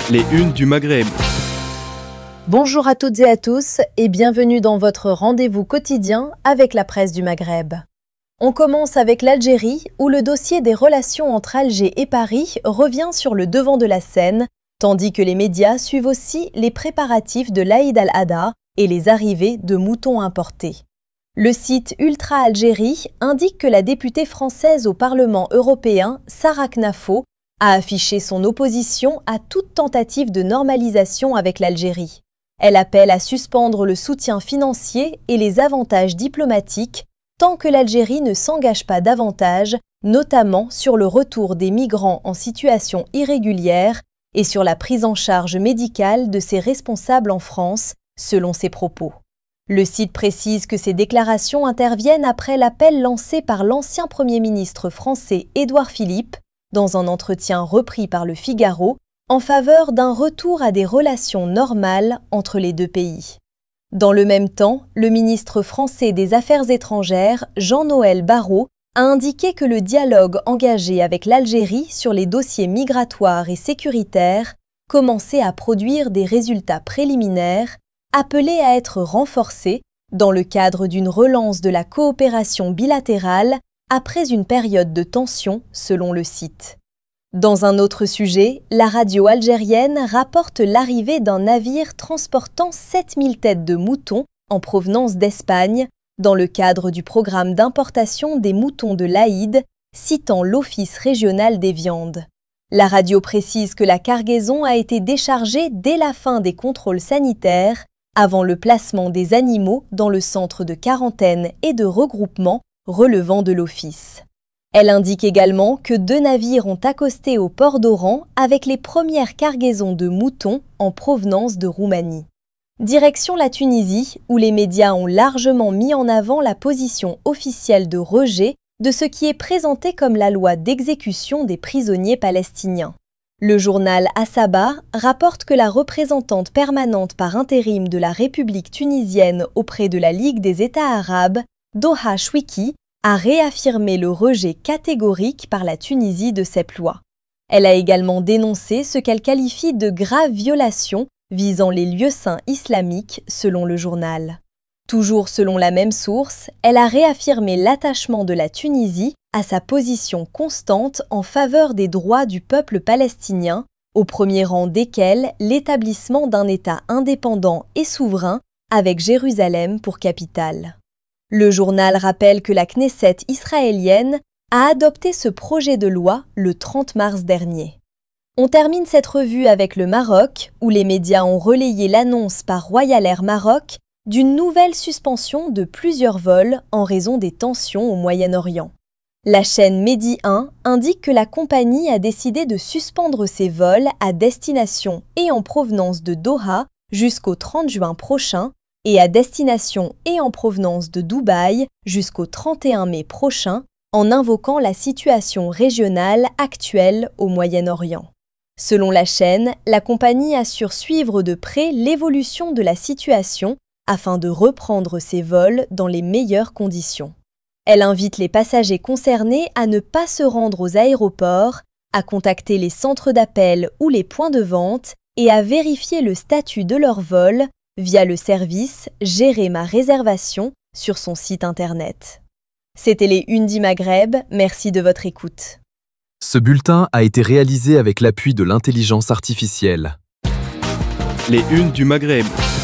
Les unes du Maghreb. Bonjour à toutes et à tous et bienvenue dans votre rendez-vous quotidien avec la presse du Maghreb. On commence avec l'Algérie où le dossier des relations entre Alger et Paris revient sur le devant de la scène, tandis que les médias suivent aussi les préparatifs de l'Aïd al-Adha et les arrivées de moutons importés. Le site Ultra Algérie indique que la députée française au Parlement européen, Sarah Knafo, a affiché son opposition à toute tentative de normalisation avec l'Algérie. Elle appelle à suspendre le soutien financier et les avantages diplomatiques tant que l'Algérie ne s'engage pas davantage, notamment sur le retour des migrants en situation irrégulière et sur la prise en charge médicale de ses responsables en France, selon ses propos. Le site précise que ces déclarations interviennent après l'appel lancé par l'ancien Premier ministre français Édouard Philippe dans un entretien repris par Le Figaro en faveur d'un retour à des relations normales entre les deux pays. Dans le même temps, le ministre français des Affaires étrangères, Jean-Noël Barrot, a indiqué que le dialogue engagé avec l'Algérie sur les dossiers migratoires et sécuritaires commençait à produire des résultats préliminaires, appelés à être renforcés dans le cadre d'une relance de la coopération bilatérale après une période de tension, selon le site. Dans un autre sujet, la radio algérienne rapporte l'arrivée d'un navire transportant 7000 têtes de moutons en provenance d'Espagne dans le cadre du programme d'importation des moutons de l'Aïd, citant l'Office régional des viandes. La radio précise que la cargaison a été déchargée dès la fin des contrôles sanitaires, avant le placement des animaux dans le centre de quarantaine et de regroupement relevant de l'Office. Elle indique également que 2 navires ont accosté au port d'Oran avec les premières cargaisons de moutons en provenance de Roumanie. Direction la Tunisie, où les médias ont largement mis en avant la position officielle de rejet de ce qui est présenté comme la loi d'exécution des prisonniers palestiniens. Le journal Asaba rapporte que la représentante permanente par intérim de la République tunisienne auprès de la Ligue des États arabes, Doha Chouiki, a réaffirmé le rejet catégorique par la Tunisie de cette loi. Elle a également dénoncé ce qu'elle qualifie de graves violations visant les lieux saints islamiques, selon le journal. Toujours selon la même source, elle a réaffirmé l'attachement de la Tunisie à sa position constante en faveur des droits du peuple palestinien, au premier rang desquels l'établissement d'un État indépendant et souverain avec Jérusalem pour capitale. Le journal rappelle que la Knesset israélienne a adopté ce projet de loi le 30 mars dernier. On termine cette revue avec le Maroc, où les médias ont relayé l'annonce par Royal Air Maroc d'une nouvelle suspension de plusieurs vols en raison des tensions au Moyen-Orient. La chaîne Medi 1 indique que la compagnie a décidé de suspendre ses vols à destination et en provenance de Doha jusqu'au 30 juin prochain, et à destination et en provenance de Dubaï jusqu'au 31 mai prochain, en invoquant la situation régionale actuelle au Moyen-Orient. Selon la chaîne, la compagnie assure suivre de près l'évolution de la situation afin de reprendre ses vols dans les meilleures conditions. Elle invite les passagers concernés à ne pas se rendre aux aéroports, à contacter les centres d'appel ou les points de vente et à vérifier le statut de leur vol via le service « Gérer ma réservation » sur son site internet. C'était les Unes du Maghreb, merci de votre écoute. Ce bulletin a été réalisé avec l'appui de l'intelligence artificielle. Les unes du Maghreb.